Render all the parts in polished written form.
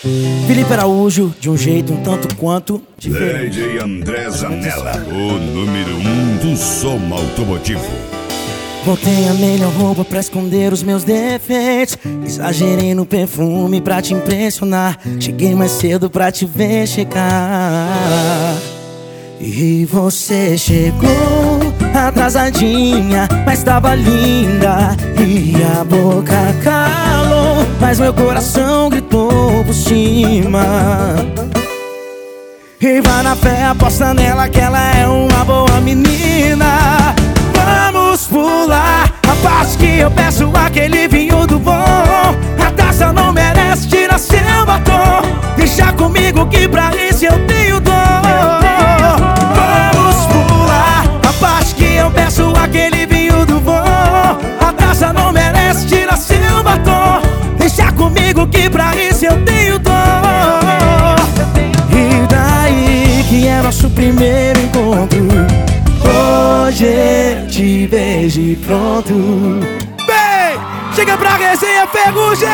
Felipe Araújo, de um jeito um tanto quanto diferente. DJ André Zanella, o número 1 do som automotivo. Botei a melhor roupa pra esconder os meus defeitos. Exagerei no perfume pra te impressionar. Cheguei mais cedo pra te ver chegar. E você chegou atrasadinha, mas tava linda. E a boca calou, mas meu coração gritou por cima. E vai na fé, aposta nela que ela é uma boa menina. Vamos pular a parte que eu peço aquele vinho do bom. A taça não merece, tira seu batom. Deixa comigo que pra isso eu tenho dom. Vamos pular a parte que eu peço aquele vinho do bom. A taça não merece, tira seu batom. Deixa comigo que pra isso eu tenho dom. E daí que é nosso primeiro encontro. Hoje eu te vejo e pronto. Vem, chega pra resenha, Ferrugem!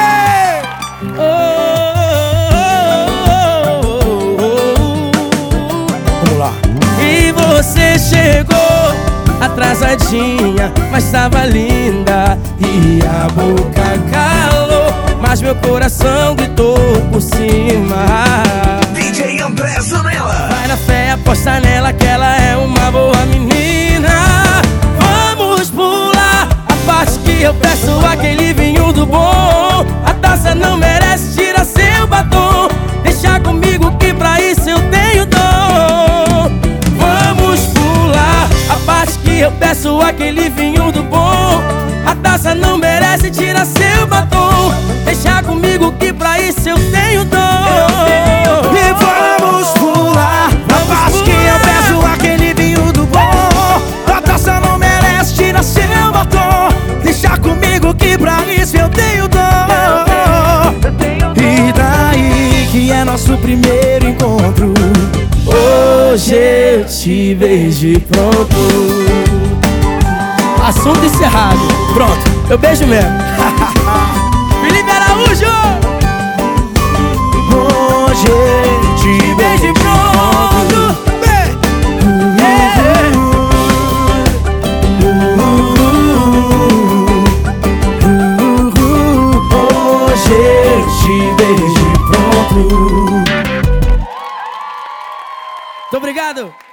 Vamos lá. E você chegou atrasadinha, mas tava linda. E a boca calou, mas meu coração gritou por cima. DJ André Zanella. Vai na fé, aposta nela que ela é uma boa menina. Vamos pular a parte que eu peço aquele vinho do bom. A taça não merece, tira seu batom. Deixa comigo que pra isso eu tenho dom. Vamos pular a parte que eu peço aquele vinho do bom. A taça não merece, tira seu batom. Deixa comigo que pra isso eu tenho dom. E vamos pular a parte que eu peço aquele vinho do bom. A taça não merece, tira seu batom. Deixa comigo que pra isso eu tenho dom. E daí que é nosso primeiro encontro. Hoje eu te vejo e pronto. Assunto encerrado. Pronto, eu beijo mesmo. Felipe Araújo. Hoje eu te vejo e pronto. Hoje eu te vejo e pronto. Muito obrigado.